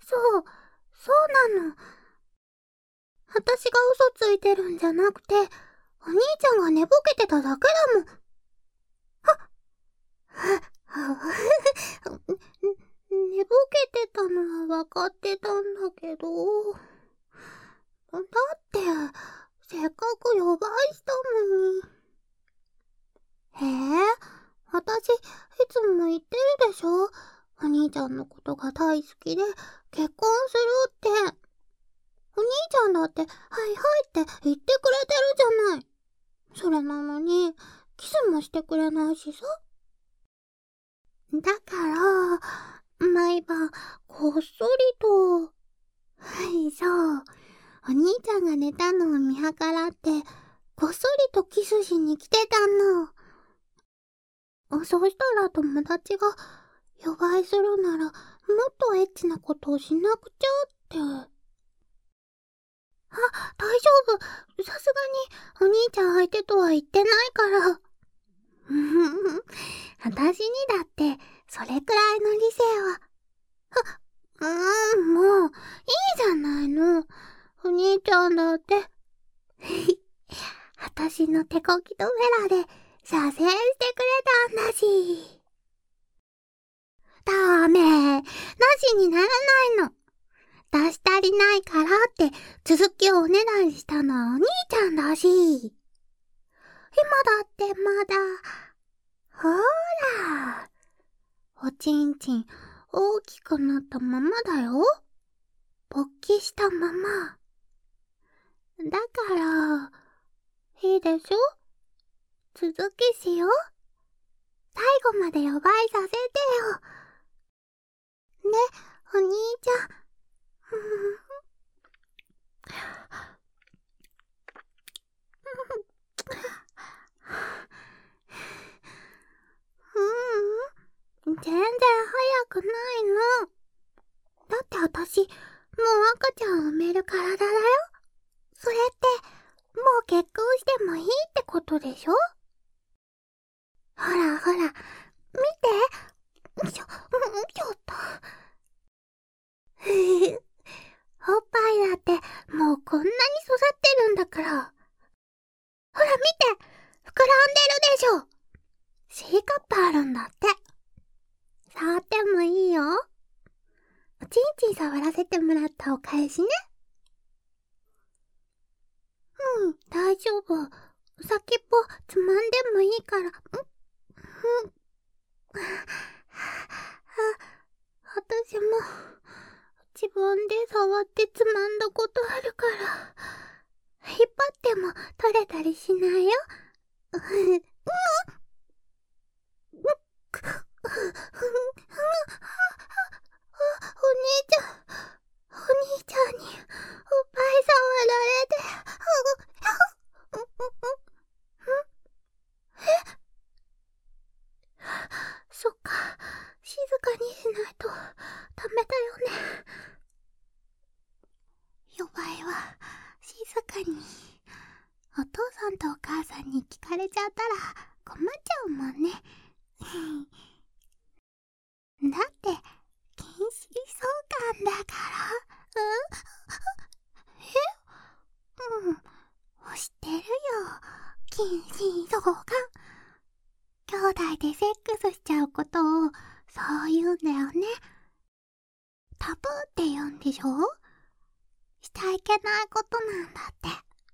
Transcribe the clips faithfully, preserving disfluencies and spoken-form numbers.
そう、そうなの。私が嘘ついてるんじゃなくて、お兄ちゃんが寝ぼけてただけだもん。はっ。寝ぼけてたのは分かってたんだけど。だって、せっかく呼ばいしたのに。へえ、私、いつも言ってるでしょ。お兄ちゃんのことが大好きで、結婚するって。お兄ちゃんだって、はいはいって言ってくれてるじゃない。それなのに、キスもしてくれないしさ。だから、毎晩、こっそりと。はい、そう。お兄ちゃんが寝たのを見計らって、こっそりとキスしに来てたの。そうしたら友達が、予売するなら、もっとエッチなことをしなくちゃって。あ、大丈夫。さすがに、お兄ちゃん相手とは言ってないから。私にだって、それくらいの理性は。うーん、もう、いいじゃないの。お兄ちゃんだって。私の手こきとベラで、射精してくれたんだし。ダメ。なしにならないの。出し足りないからって続きをおねだりしたのはお兄ちゃんだし。今だってまだ。ほら。おちんちん大きくなったままだよ。勃起したまま。だから、いいでしょ？続きしよう。最後まで呼ばいさせてよ。ね、お兄ちゃん。ううん、全然早くないの。だって私、もう赤ちゃん産める体だよ。それって、もう結婚してもいいってことでしょ？ほらほら、見て。ちょ、ちょっと。おっぱいだってもうこんなに育ってるんだから。ほら見て、膨らんでるでしょ。C カップあるんだって。触ってもいいよ。おちんちん触らせてもらったお返しね。うん、大丈夫。先っぽつまんでもいいから。んん私も自分で触ってつまんだことあるから、引っ張っても取れたりしないよ。お兄ちゃん、お兄ちゃんにおっぱい触られて。え？そっか、静かにしないとダメだよね。呼ばいは静かに。お父さんとお母さんに聞かれちゃったら困っちゃうもんね。だって禁止相関だから。うん、え？うん、知ってるよ。禁止相関。兄弟でセックスしちゃうことをそう言うんだよね。タブーって言うんでしょ？しちゃいけないことなんだって。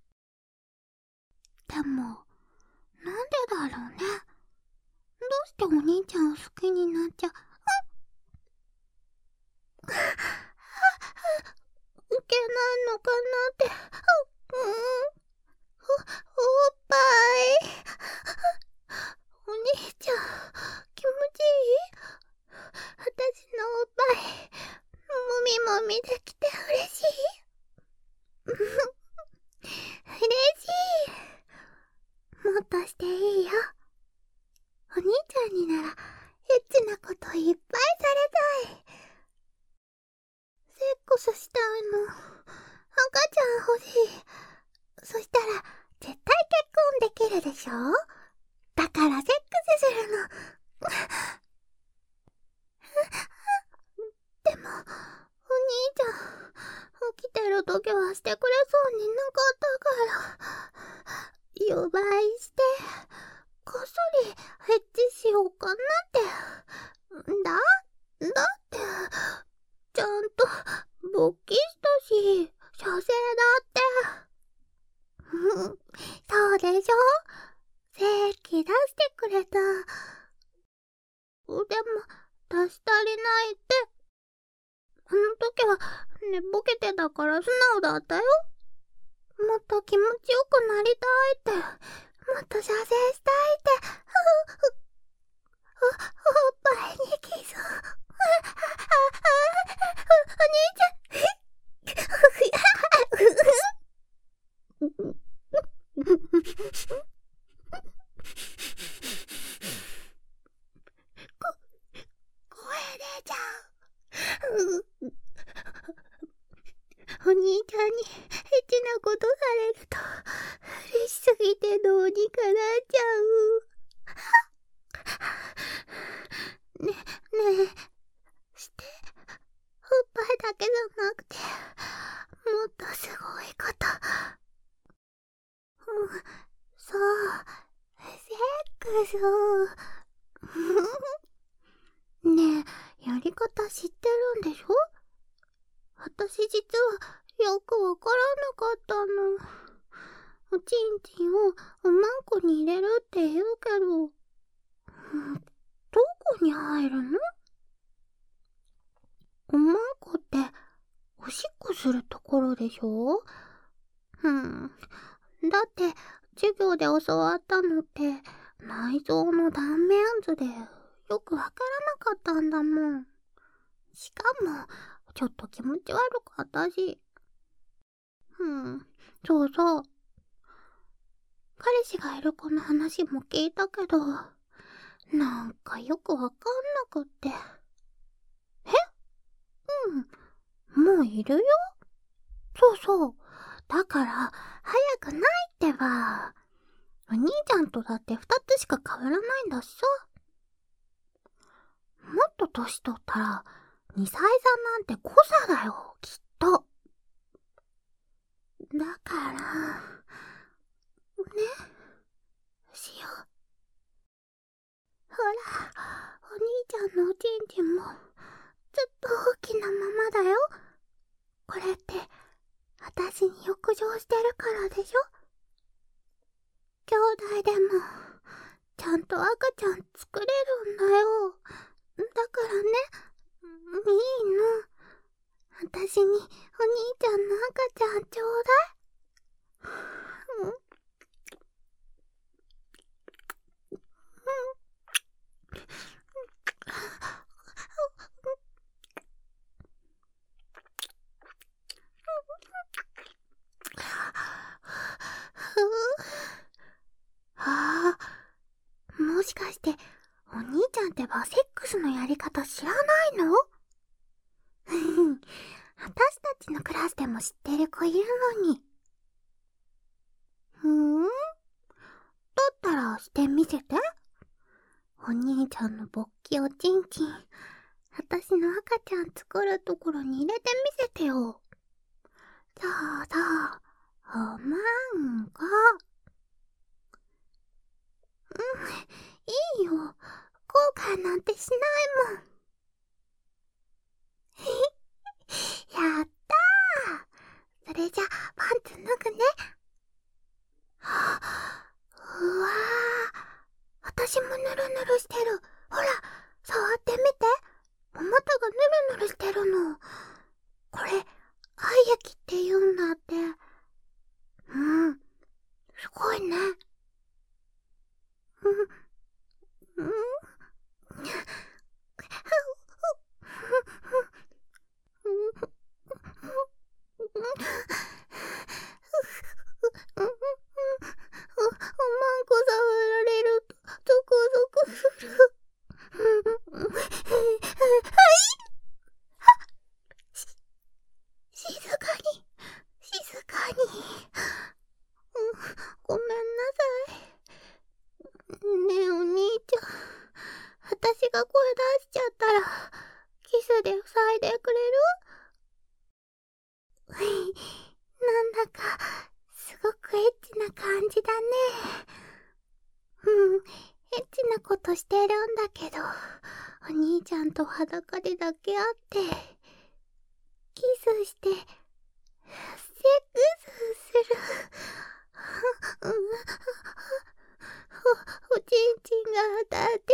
でも、なんでだろうね。どうしてお兄ちゃんを好きになっちゃう？いけないのかなって。うん、お、おっぱい。お兄ちゃん、気持ちいい？私のおっぱい、もみもみできて嬉しい？嬉しい。もっとしていいよ。お兄ちゃんにならエッチなこといっぱいされたい。セックスしたいの。赤ちゃん欲しい。そしたら絶対結婚できるでしょ？だからセックスするの。でもお兄おっきしたし、射精だって。そうでしょ？正規出してくれた。でも、出し足りないって。あの時は寝ぼけてたから素直だったよ。もっと気持ちよくなりたいって。もっと射精したいって。お、おっぱいにキス。お兄ちゃん。お兄ちゃんにエッチなことされると嬉しすぎてどうにかなっちゃう。ね、ねえ、して。おっぱいだけじゃなくて、もっとすごいこと。うん、そう、セックス。ねえ、やり方知ってるんでしょ？私実はよくわからなかったの。おちんちんをおまんこに入れるって言うけど、うん、どこに入るの？おまんこっておしっこするところでしょ？うん。だって授業で教わったのって内臓の断面図でよくわからなかったんだもん。しかもちょっと気持ち悪かったし。うん、そうそう。彼氏がいる子の話も聞いたけど、なんかよくわかんなくって。え？うん、もういるよ。そうそう。だから、早くないってば。お兄ちゃんとだって二つしか変わらないんだしさ。もっと年取ったら、二歳差なんて誤差だよ、きっと。だから、ね、しよう。ほら、お兄ちゃんのおちんちんも、ずっと大きなままだよ。これって、私に浴場してるからでしょ？兄弟でも、ちゃんと赤ちゃん作れるんだよ。だからね、いいの。私にお兄ちゃんの赤ちゃんちょうだい。うん、ああ、もしかして、お兄ちゃんってばセックスのやり方知らないの？私たちのクラスでも知ってる子いるのに。ふーん？だったらしてみせて。お兄ちゃんの勃起おちんちん、私の赤ちゃん作るところに入れてみせてよ。そうそう、おまんこ。うん、いいよ。後悔なんてしないもん。やったー。それじゃ、パンツ脱ぐね。はあ、うわー。私もぬるぬるしてる。ほら、触ってみて。お股がぬるぬるしてるの。これ、愛液って言うんだって。うん、すごいね。うん、うん。お、おまんこ触られると、ゾクゾクする。し、静かに、静かに。うん、ごめんなさい。ねえ、お兄ちゃん。私が声出しちゃったら、キスで塞いでくれる？なんだか、すごくエッチな感じだね。うん、エッチなことしてるんだけど、お兄ちゃんと裸で抱き合って、 キスして、セックスする。お、おちんちんが当たって、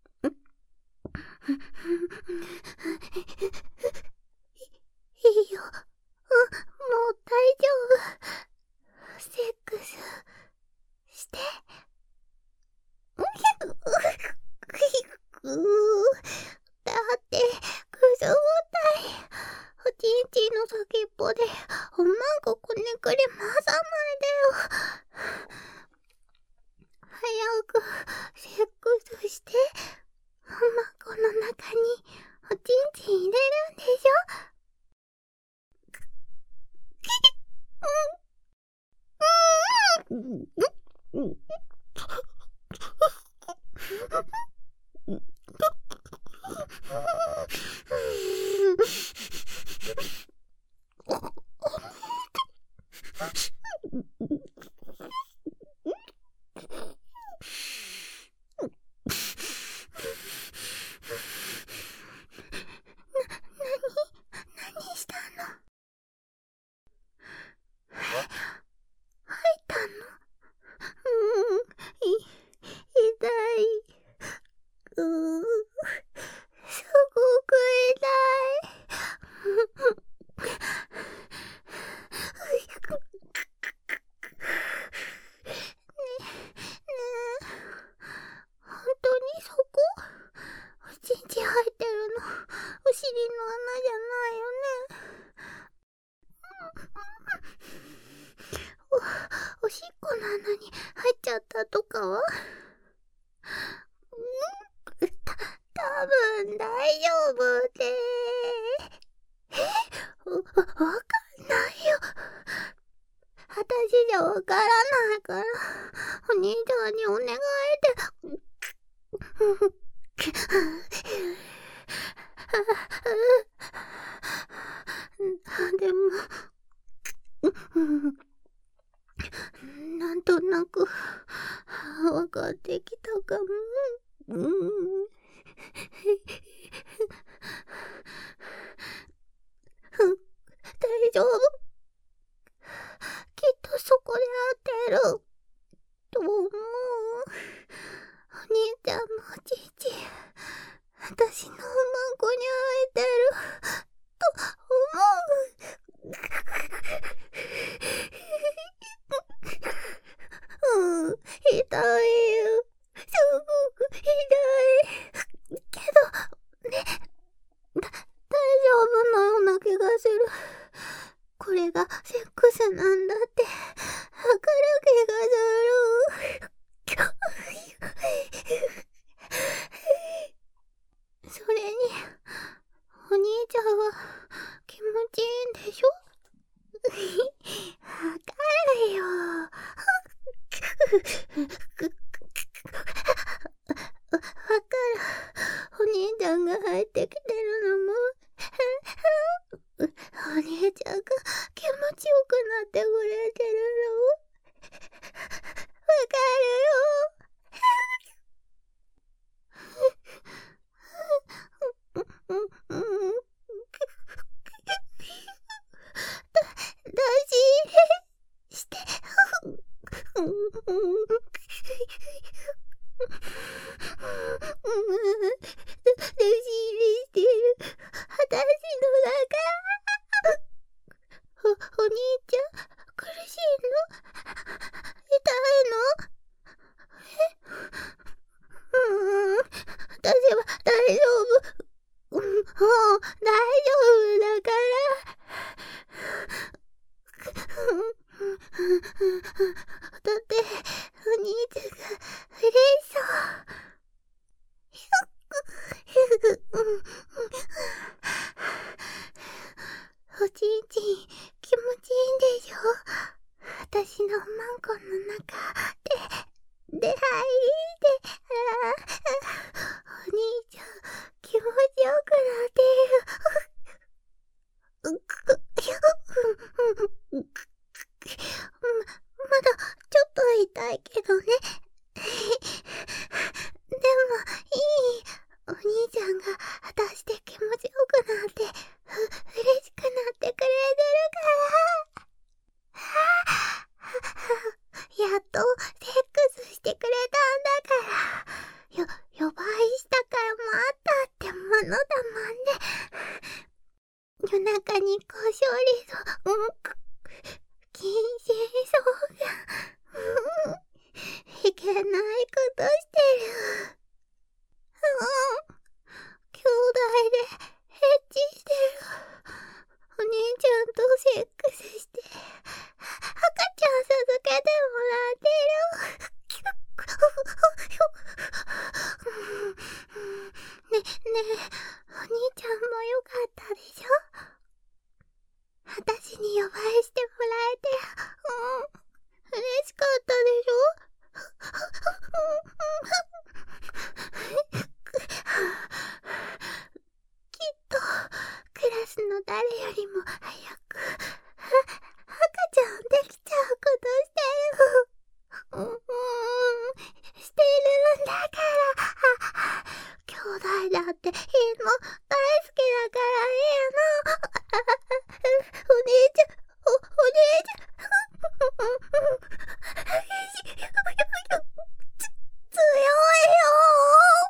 いいよ。もう大丈夫。セックスして。だって、くすぐったい。おちんちんの先っぽで、おまんこくねくれ回さないでよ。早く、セックスして、おまんこの中に、おちんちん入れるんでしょ。何したの？入ったの？うん、い、痛い。うー、すごく痛い。ね、ねえ、本当にそこ？おちんちん入ってるの、お尻の穴じゃないよね。お、おしっこの穴に入っちゃったとかは？た、多分大丈夫で。え？わ、わかんないよ。私じゃわからないから、お兄ちゃんにお願いで。でも、なんとなくわかってきたかも。うん、大丈夫。きっとそこで合ってると思う。お兄ちゃんのおちんちん、私のおまんこに生えてると思う。うん、痛いよ。すごく痛い。けど、ね、だ、大丈夫のような気がする。これがセックスなんだってわかる気がする。それに、お兄ちゃんは気持ちいいんでしょ？わかるよ。わかる。お兄ちゃんが入ってきてるのも、お兄ちゃんが気持ちよくなってくれてるの。わかるよ。だ、だし、して。だし入れしてる。私の中。お、お兄ちゃん、苦しいの？痛いの？え？うーん、私は大丈夫。うん、もう大丈夫だから。だって、お兄ちゃんが嬉しそう。おちんちん気持ちいいんでしょ？私のマンコの中で、で、入りで、あお兄ちゃん気持ちよくなっている。ま、まだちょっと痛いけどね。でもいい。お兄ちゃんが果たして気持ちよくなってう嬉しくな中にこしょりと、うんく、禁止そうが、うん、いけないことしてる。うん、兄弟でエッチしてる。お兄ちゃんとセックスして、赤ちゃん授けてもらってる。ね、ねえ、お兄ちゃんもよかったでしょ？私に呼ばれしてもらえて、うん、嬉しかったでしょ？きっと、クラスの誰よりも早く、赤ちゃんできちゃうことしてる。うん、してるんだから。兄弟だっていいの、大好きだからいいの。お姉ちゃん、お、お姉ちゃん。つ、強いよ。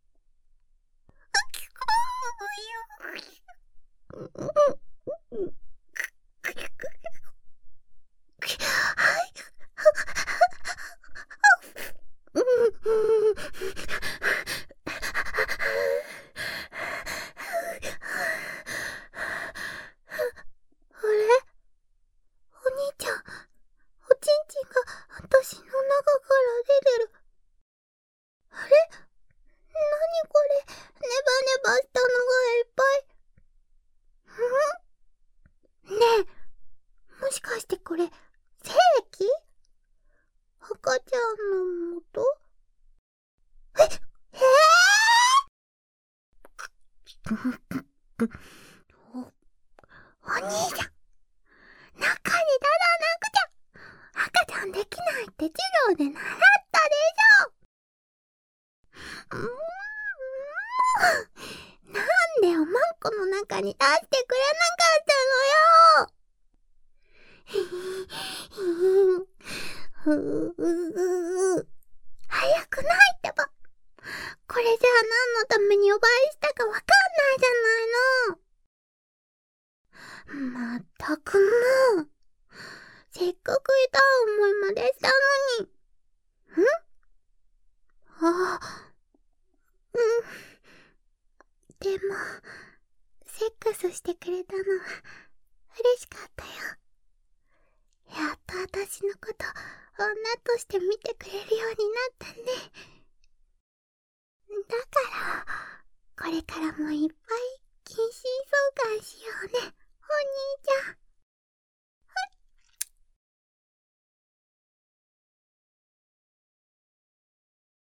あれ？お兄ちゃん、おちんちんが私の中から出てる。あれ？なにこれ？ネバネバしたのがいっぱい。ん？ねえ、もしかしてこれ、精液？赤ちゃんの元？え、えぇ、ー、お、お兄ちゃん、中にただなくちゃ赤ちゃんできないって授業で習ったでしょ。うーん、なんでおまんこの中に出してくれなかったのよ。ふう、早くないってば。これじゃあ何のために呼ばれしたかわかんないじゃないの。まったくもう、せっかくいた思いまでしたのに。ん？あ、うん。でも、セックスしてくれたのは嬉しかったよ。やっと私のこと女として見てくれるようになったね。だから、これからもいっぱい